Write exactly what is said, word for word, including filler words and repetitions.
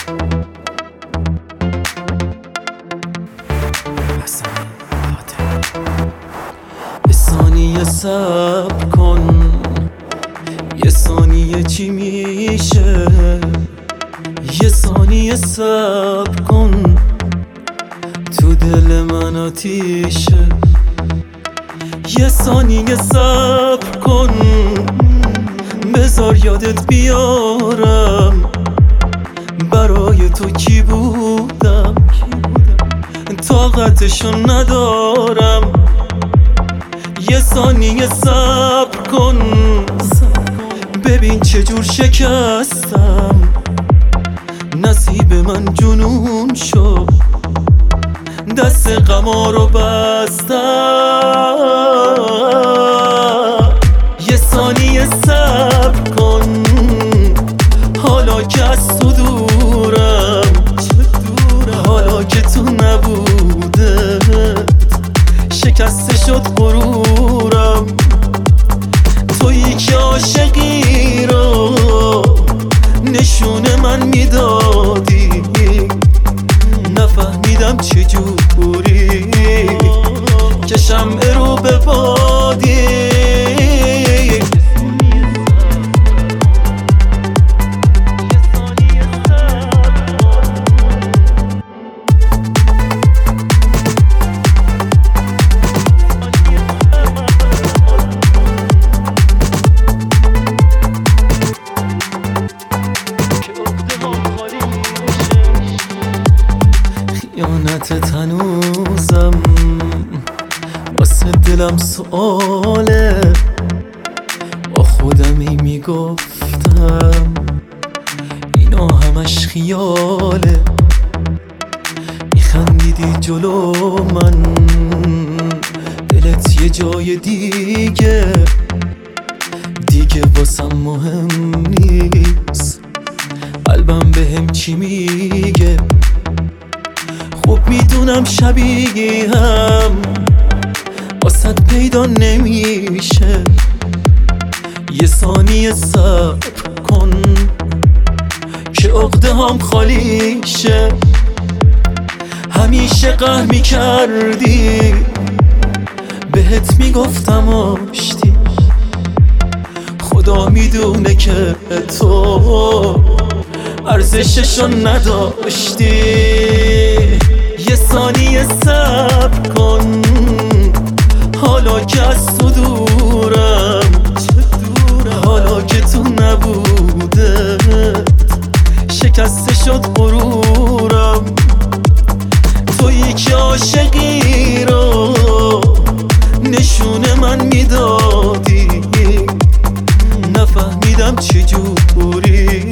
یه ثانیه صبر کن، یه ثانیه چی میشه؟ یه ثانیه صبر کن، تو دل من آتیشه. یه ثانیه صبر کن، بذار یادت بیارم برای تو کی بودم. طاقتشو ندارم. یه ثانیه صبر کن، ببین چجور شکستم. نصیب من جنون شد، دست غما رو بستم. یه ثانیه صبر کن، حالا که از تو دورم، حالا که تو نبوده شکسته شد غرورم. تویی که عاشقی رو نشونه من میدادی، نفهمیدم چجوری که شمع رو به بادی. خیانت هنوزم واسه دلم سؤاله. با خودم ای میگفتم اینا همش خیاله. میخندیدی جلو من، دلت یه جای دیگه دیگه واسم مهم نیست. قلبم بهم چی میگه؟ خوب میدونم شبیه هم واسط پیدا نمیشه. یه ثانیه صبر کن که عقده هم خالی شه. همیشه قهر میکردی، بهت میگفتم آشتی. خدا میدونه که تو ارزششو نداشتی. یه ثانیه صبر کن، حالا که از تو دورم، حالا که تو نبوده شکسته شد غرورم. تویی که عاشقی رو نشونه من میدادی، نفهمیدم چجوری